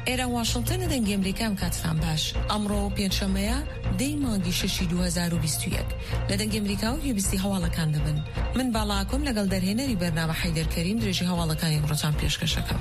ئێرە واشنگتن لە دەنگی ئەمریکام کاتتان باش. ئەمڕۆ پێنجشەمەیە دەی مانگی 6 2021 لە دەنگی ئەمریکا و ویبیستی هەواڵەکان دەبن. من باڵاکۆم لەگەڵ دەرهێنەری بەرنامە حەیدەر کەریم درێژی هەواڵەکانی ڕۆژان پێشکەشەکەم.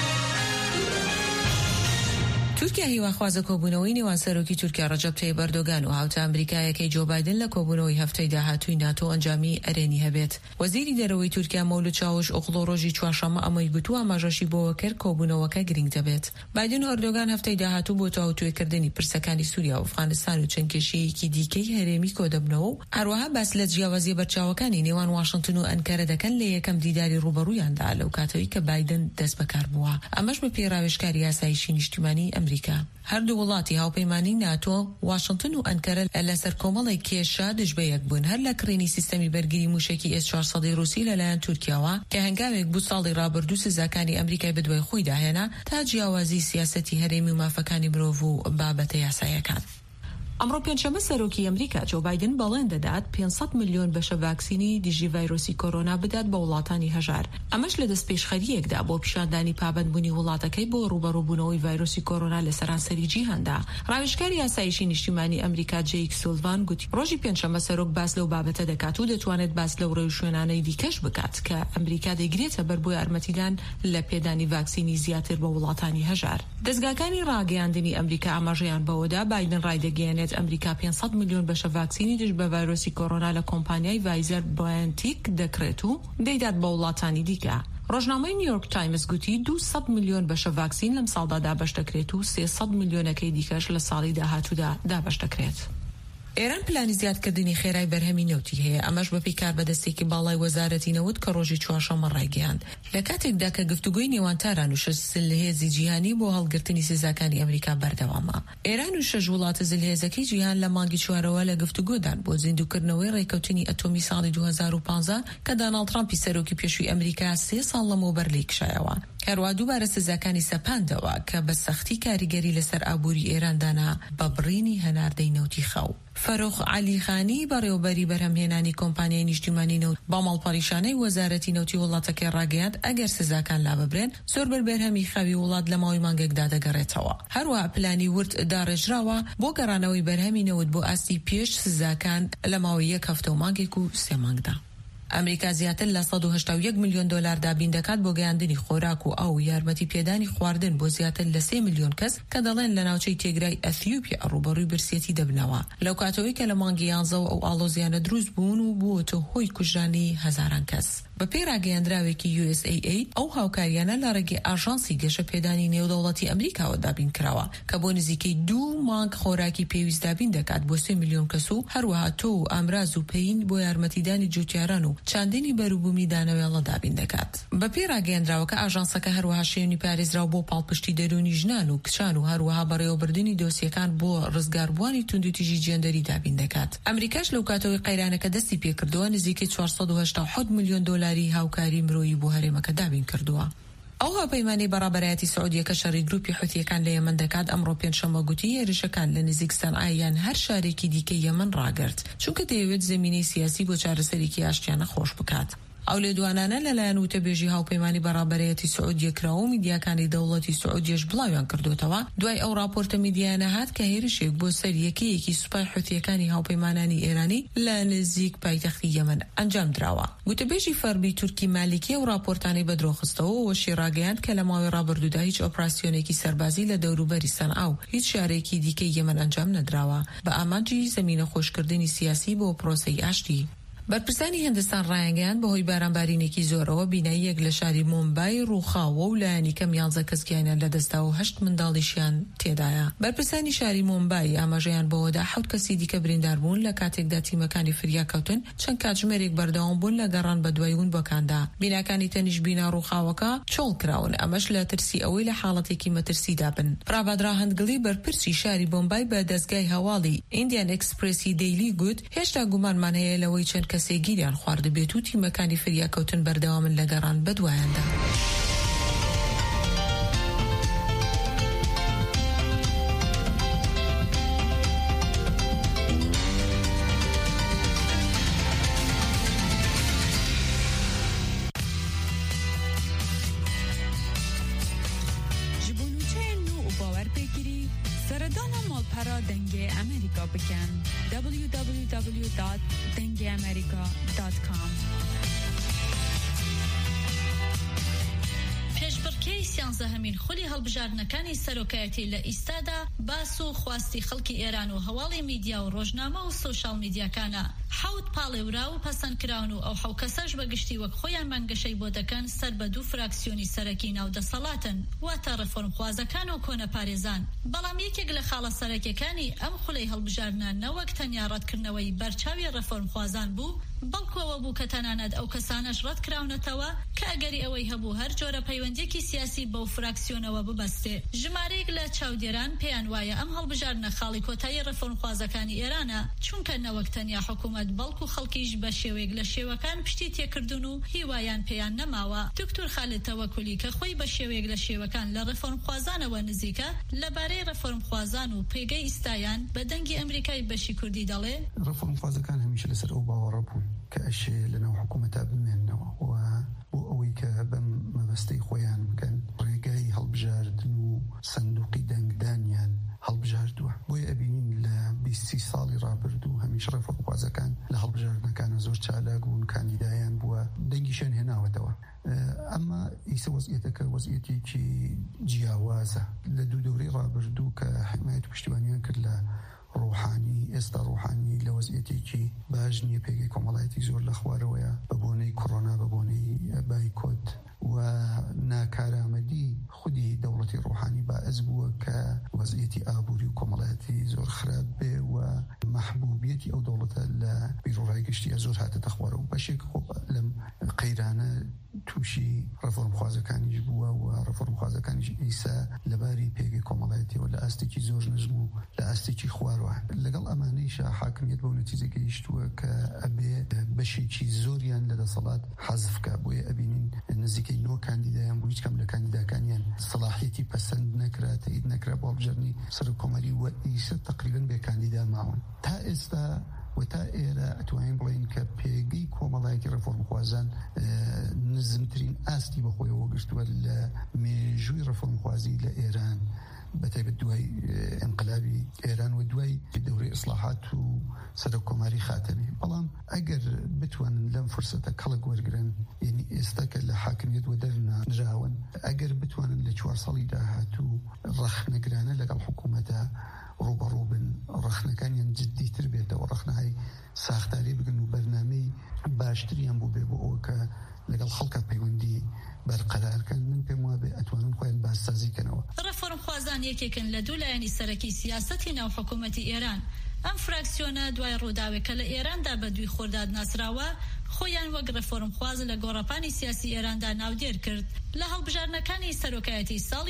تورکیا هیواخوازە کۆبوونەوەی نێوان سەرۆکی تورکیا ڕەجەب تەیب ئەردۆگان و هاوتا ئەمریکایەکەی جو بایدن لە کۆبوونەوەی هەفتەی داهاتووی ناتۆ ئەنجامی ئەرێنی هەبێت. وەزیری دەرەوەی تورکیا مەولود چاوش ئۆغڵۆ ڕۆژی چوارشەممە ئەمەی گوتو ئاماژەشی بۆوە کرد کۆبوونەوەکە گرنگ دەبێت. بایدن و ئەردۆگان هەفتەی داهاتوو بۆ تەواوتوێکردنی پرسەکانی سووریا و ئەفغانستان و چەندکێشیەیەکی دیکەی هەرێمی کۆدەبنەوە و هەروەها باس لە جیاوازیە بەرچاوەکانی نێوان واشنگتن و ئەنکارە دەکەن لە یەکەم دیداری ڕوبەڕوویاندا لەو کاتەوەی کە بایدن دەست بەکار بووە. ئەمەش بە پێڕاوێژکاری یاسایشی نیشتیمانی ئەمریکا. هەردوو وڵاتی هاوپەیمانی ناتۆ واشنگتن و ئەنکەرە لەسەر کۆمەڵی کێشە دژبەیەک بوون هەر لە کڕینی سیستەمی بەرگری موشکی S-400 رووسی لەلایەن تورکیاوە کە هەنگاوێک بوو ساڵی ڕابردوو سزاکانی ئەمریکای بەدوای خۆی داهێنا تا جیاوازی سیاسەتی هەرێمی و مافەکانی مرۆڤ و بابەتە یاساییەکان. ئەمڕۆ پێنجشەممە سەرۆکی ئەمریکا جو بایدن بەڵێن دەدات 500 میلیۆن بەشە ڤاکسینی دیژی ڤایرۆسی کۆرۆنا بدات بە وڵاتانی هەژار. ئەمەش لە دەست پێشخەریەکدا بۆ پیشاندانی پابەندبوونی وڵاتەکەی بۆ ڕوبەڕووبوونەوەی ڤایرۆسی کۆرۆنا لە سەرانسەری جیهاندا. ڕاوێژکاری یاسایشی نیشتیمانی ئەمریکا جەیک سولڤان گوتی ڕۆژی پێنجشەممە سەرۆک باس لەو بابەتە دەکات و دەتوانێت باس لەو ڕێو شوێنانەی دیکەش بکات کە ئەمریکا دەیگرێتە بەر بۆ یارمەتیدان لە پێدانی ڤاکسینی زیاتر بە وڵاتانی هەژار. دەستگاکانی ڕاگەیاندنی ئەمریکا ئاماژەیان بەوەدا بایدن ڕایدەگەیەنێت ئەمریکا 500 میلیۆن بەشە ڤاکسینی دژ بە ڤایرۆسی کۆرۆنا لە کۆمپانیای ڤایزەر بایۆنتیک دەکرێت و دەیدات بە وڵاتانی دیکە. ڕۆژنامەی نیویۆرک تایمز گوتی 200 میلیۆن بەشە ڤاکسین لەم ساڵدا دابەش دەکرێت و 300 میلیۆنەکەی دیکەش لە ساڵی داهاتوودا دابەش دەکرێت. ئێران پلانی زیادکردنی خێرای بەرهەمی نەوتی هەیە ئەمەش بە پێکار بەدەستێکی باڵای وەزارەتی نەوت کە ڕۆژی چوارشەممە ڕایگەیاند لە کاتێکدا کە گفتوگۆی نێوان تاران و شش زلهێزی جیهانی بۆ هەڵگرتنی سزاکانی ئەمریکا بەردەوامە. ئێران و شش وڵاتە زلهێزەکەی جیهان لە مانگی چوارەوە لە گفتوگۆدان بۆ زیندووکردنەوەی ڕێکەوتنی ئەتۆمی ساڵی 2015 کە دۆناڵد ترامپی سەرۆکی پێشووی ئەمریکا 3 ساڵ لەمەوبەر لێی کشایەوە. هەروە دووبارە سزاکانی سەپاندەوە کە بە سەختی کاریگەری لەسەر ئابووری ئێراندانا بە بڕینی هەناردەی نەوتی خەو. فەرۆخ عەلیخانی بەڕێوەبەری بەرهەمهێنانی کۆمپانیای نیشتیمانی نەوت با ماڵپەڕیشانەی وەزارەتی نەوتی وڵاتەکەی ڕاگەیاند ئەگەر سزاکان لاببرێن زۆر بەرهەمی خەوی وڵات لە ماوەی مانگێکدا دەگەڕێتەوە. هەروە پلانی ورد داڕێژراوە بۆ گەڕانەوەی بەرهەمی نەوت بۆ ئاستی پێش سزاکان لە ماوەی 1 هەفتە و مانگێک و 3 مانگدا. ئەمریکا زیاتر لە 181 میلیۆن دلار دابین دەکات بۆ گەیاندنی خۆراک و ئاو یارمەتی پێدانی خواردن بۆ زیاتر لە 3 میلیۆن کەس کە دەڵێن لە ناوچەی تێگرای ئەثیوپیا ڕوبەڕووی برسێتی دەبنەوە لەو کاتەوەی کە لە مانگی 11 ئەو ئاڵۆزیانە دروست بوون و بووەتە هۆی کوژرانی هەزاران کەس. بە پێی ڕاگەیاندراوێکی USAID ئەو هاوکاریانە لە ڕێگەی ئاژانسی گەشە پێدانی نێودەوڵەتی ئەمریکاوە دابین کراوە کە بۆ نزیکەی 2 مانگ خۆراکی پێویست دابین دەکات بۆ 3 میلیۆن کەس و هەروەها تۆ و ئامراز و پەیین بۆ یارمەتیدانی جوتیاران و چاندنی بەروبوومی دانەوێڵە دابین دەکات. بە پێی ڕاگەیاندراوەکە ئاژانسەکە هەروەها شێوەی پارێزراو بۆ پاڵپشتی دەرونی ژنان و کچان و هەروەها بەڕێوەبردننی دۆسیەکان بۆ ڕزگاربوانی توندوتیژی جێندەری دابین دەکات. ئەمریکاش لەو کاتەوەی قەیرانەکە دەستی پێکردووە نزیکەی 487 میلیۆن دلاری هاوکاری مرۆیی بۆ هەرێمەکە دابین کردووە. ئەو هاوپەیمانەی بەڕابەرایەتی سعودیەکە شەڕی گروپی حوتیەکان لە یەمەن دەکات ئەمڕۆ پێنجشەممە گوتی هێرشەکان لە نزیک سەنعا یان هەر شارێکی دیکەی یەمەن ڕاگرت چونکە دەیەوێت زمینەی سیاسی بۆ چارەسەرێکی ئاشتیانە خۆش بکات. ئەو لێدوانانە لەلایەن وتەبێژی هاوپەیمانی بەڕابەرایەتی سعودیە کراوە و میدیاکانی دەوڵەتی سعودیەش بڵاویان کردوتەوە دوای ئەو راپۆرتە میدیانە هات کە هێرشێک بۆ سەر یەکەیەکی سوپای حوتیەکانی هاوپەیمانانی ئێرانی لە نزیک پایتەختی یەمەن ئەنجام درراوە. وتەبێژی فەرمی تورکی مالیکی و راپۆرتانی بەدرۆخستەوە وەشی ڕاگەیاند کە لە ماوەی ڕابردوودا هیچ ئۆپراسیۆنێکی سەربازی لە دەوروبەری سەنعا و هیچ شارێکی دیکەی یەمەن ئەنجام نەدراوە بە ئامانجی زمینە خۆشکردنی سیاسی بۆ پرۆسەی ئاشتی. بەرپرسانی هندستان ڕایانگەیاند بەهۆی بارانبارینێکی زۆرەوە بیناییەک لە شاری مومبای ڕووخاوە و لایەنی کەم 11 کەس گیانیان لەدەستا و 8 منداڵیشیان تێدایە. بەرپرسانی شاری مومبای ئاماژەیان بەوەدا 7 کەسی دیکە بریندار بوون لە کاتێکدا تیمەکانی فریاکەوتن چەند کاتژمێرێک بەردەوام بوون لە گەڕان بە دوایون بۆکاندا. بیناکانی تەنیش بینا ڕووخاوەکە چۆڵ کراون ئەمەش لە ترسی ئەوەی لە حاڵەتێکی مەترسیدا بن. پرابادرا هەندگڵی بەرپرسی شاری مومبای بە دەستگای هەواڵی ئیندیان ئێکسپرسی دەیلی گوت هێشتا گومانمان هەیە لەوەی چەند کەسێک گیریان خواردبێت و تیمەکانی فریاکەوتن بەردەوامن لە گەڕان بەدوایاندا. پرا دنگ امریکا بکن www.dengeamerica.com. پێشبڕکێی 11مین خولی هەڵبژاردنەکانی سەرۆکایەتی لە ئیستادا باس و خواستی خەڵکی ئێران و هەواڵی میدیا و ڕۆژنامە و سۆشال میدیاکانە حەوت پاڵێورا و پەسەندکراون و ئەو حەو کەسەش بەگشتی وەک خۆیان مانگەشەی بۆ دەکەن سەر بە دوو فراکسیۆنی سەرەکی ناو دەسەڵاتن واتە ڕەفۆرمخوازەکان و کۆنە پارێزان. بەڵام یەکێک لە خاڵە سەرەکیەکانی ئەم خولەی هەڵبژاردنە نەوەک تەنیا ڕەتکردنەوەی بەرچاوی ڕەفۆرمخوازان بوو، بەڵکوەوە بوو کە تەنانەت ئەو کەسانەش ڕەتکراونەتەوە کە ئەگەری ئەوەی هەبوو هەر جۆرە پەیوەندێکی سیاسی بەو فراکسیۆنەوە ببەستێ. ژمارەیەک لە چاودێران پێیان وایە ئەم هەڵبژاردنە خاڵی کۆتایی ڕەفۆرمخوازەکانی ئێرانە، چونکە نەوەک تەنیا حکوومەت بەڵکو خەڵکیش بە شێوەیەک لە شێوەکان پشتی تێکردون و هیوایان پێیان نەماوە. دکتۆر خالد تەوەکولی کە خۆی بە شێوەیەک لە شێوەکان لە ڕەفۆرمخوازانەوە نزیکە لەبارەی ڕەفۆرمخوازان و پێگەی ئیستایان بە دەنگی ئەمریکای بەشی کوردی دەڵێ ڕەفۆرمخوازەکان هەمیشە لەسەر ئەو باوەڕە بوون کە ئەشێ لەناو حکوومەتا بمێننەوە و بۆ ئەوەی کە بەم مەبەستەی خۆیان بکەن ڕێگای هەڵبژاردن و سندوقی دەنگدانیان هەڵبژاردووە. بۆیە ئەبینین لە 20 ساڵی ڕابردوو هەمیشە ڕەفۆرمخوازەکان لە هەڵبژاردنەکانە زۆر چالاک بوون، کاندیدایان بووە، دەنگیشیان هێناوەتەوە. ئەمە ئیسە وەزعیەتەکە وەزعیەتێکی جیاوازە لە دوو دەورەی ڕابردوو کە حمایەت و پشتیوانیان کرد لە ڕۆحانی. ئێستا ڕۆحانی لە وەزعیەتێکی باش نییە، پێگەی کۆمەڵایەتی زۆر لە خوارەوەیە بە بۆنەی کۆڕۆنا، بە بۆنەی بایکۆت و ناکارامەدی خودی دەوڵەتی ڕۆحانی باعث بووە کە وەزعیەتی ئابووری و کۆمەڵایەتی زۆر خراپ بێ و محبوبیەتی ئەو دەوڵەتە لە بیرۆڕای گشتیە زۆر هاتەتە خوارەوە. بەشێک لەم قەیرانە تووشی ڕەفۆرمخوازەکانیش بووە و ڕەفۆرمخوازەکانیش ئیسا لەباری پێگەی کۆمەڵایەتیەوە لە ئاستێکی زۆر نزم و لە ئاستێکی خوارەوە. لەگەڵ ئەمانەیشە حاکمیت بەو نەتیجە گەیشتووە کە ئەبێ بەشێکی زۆریان لە دەسەڵات حەزفکە. بۆیە ئەبینین نزیکەی 9 کاندیدایان بوو، هیچ کەم لە کاندیداکانیان سەلاحیەتی پەسەند نەکرا، تایید نەکرا بۆ هەڵبژاردنی سەرۆکۆمەری و ئیسە تەقریباً بێ کاندیدا ماون. تا ئێستا و تا ئێرە ئەتوانین بڵین کە پێگەی کۆمەڵایەتی ڕەفۆرمخوازان نزمترین ئاستی بەخۆیەوە گرتووە لە مێژووی ڕەفۆرمخوازی لە ئێران، بەتایبەت دوای ئینقلابی ئێران و دوای دەورەی ئیسلاحات و سەرۆکۆماری خاتەمی. بەڵام ئەگەر بتوانن لەم فرسەتە کەڵک وەرگرن، یعنی ئێستا کە لە حاکمیت و دەرنراون، ئەگەر بتوانن لە 4 ساڵی داهاتوو ڕەخنەگرانە لەگەڵ حکوومەتە ڕوبەڕوو بن، ڕەخنەکانیان جددیتر بێتەوە، ڕەخنەهای ساختاری بگن و بەرنامەی باشتریان بوو بێ بۆ ئەوە کە لەگەڵ خەڵکە پەیوەندی بەرقەرارکەن. من پێم وابێ ئەتوانن خۆیان بازسازیکەنەوە. ڕەفۆرمخوازان یەکێکن لە دوو لایەنی سەرەکی سیاسەتی ناو حکوومەتی ئێران. ئەم فراکسیۆنە دوای ڕووداوێکە لە ئێراندا بە دوی خۆرداد ناسراوە خۆیان وەک ڕەفۆرمخواز لە گۆڕەپانی سیاسی ئێراندا ناودێر کرد. لە هەڵبژاردنەکانی سەرۆکایەتی ساڵی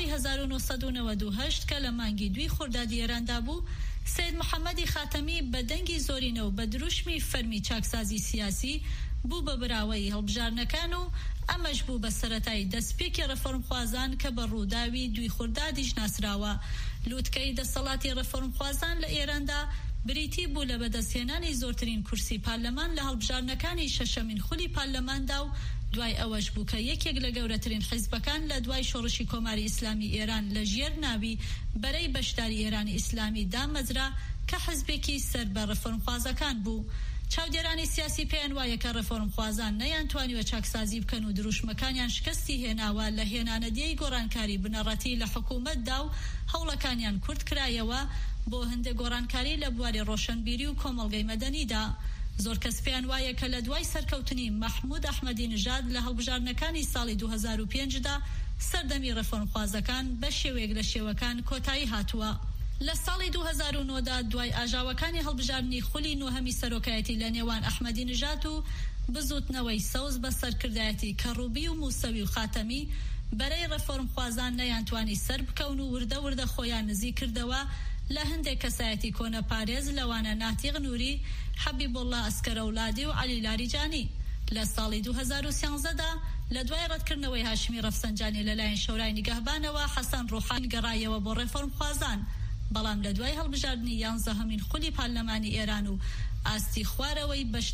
1998 کە لە مانگی دوی خۆردادی ئێراندا بوو، سید محەممەدی خاتەمی بە دەنگی زۆرینە و بە دروشمی فەرمی چاکسازی سیاسی بوو بە براوەی هەڵبژاردنەکان و ئەمەش بوو بە سەرەتای دەستپێکی ڕەفۆرمخوازان کە بە ڕووداوی دوی خۆردادیش ناسراوە. لووتکەی دەسەڵاتی ڕەفۆرمخوازان لە ئێراندا بریتی بوو لە بەدەستهێنانی زۆرترین کورسی پارلەمان لە هەڵبژاردنەکانی شەشەمین خولی پارلەماندا و دوای ئەوەش بوو کە یەکێک لە گەورەترین حیزبەکان لە دوای شۆڕشی کۆماری ئیسلامی ئێران لە ژێر ناوی بەرەی بەشداری ئێرانی ئیسلامی دامەزرا کە حیزبێکی سەر بە ڕەفۆرمخوازەکان بوو. چاودێرانی سیاسی پێیان وایە کە ڕەفۆرمخوازان نەیانتوانیوە چاکسازی بکەن و دروشمەکانیان شکستی هێناوە لە هێنانەدیەی گۆڕانکاری بنەڕەتی لە حکوومەتدا و هەوڵەکانیان کورت کرایەوە بۆ هەندێک گۆڕانکاری لە بواری ڕۆشنبیری و کۆمەڵگەی مەدەنیدا. زۆر کەس پێیان وایە کە لە دوای سەرکەوتنی مەحموود ئەحمەدی نژاد لە هەڵبژاردنەکانی ساڵی 2005دا سەردەمی ڕەفۆرمخوازەکان بە شێوەیەک لە شێوەکان کۆتایی هاتووە. لە ساڵی 2009دا دوای ئاژاوەکانی هەڵبژاردنی خولی نۆهەمی سەرۆکایەتی لە نێوان ئەحمەدی نژاد و بزوتنەوەی سەوز بە سەرکردایەتی کەڕوبی و موسەوی و خاتەمی بەرەی ڕەفۆرمخوازان نەیانتوانی سەر بکەون و وردە وردە خۆیان نزیک کردەوە لە هەندێک کەسایەتی کۆنە پارێز لەوانە ناتیغ نووری، حەبیبوڵڵا ئەسکەرەولادی و عەلی لاریجانی. لە ساڵی 2013دا لە دوای ڕەتکردنەوەی هاشمی ڕەفسەنجانی لەلایەن شۆرای نیگەهبانەوە حەسەن ڕوحانی گەڕایەوە بۆ ڕێفۆرمخوازان. بەڵام لە دوای هەڵبژاردننی 11مین خولی پارلەمانی ئێران و ئاستی خوارەوەی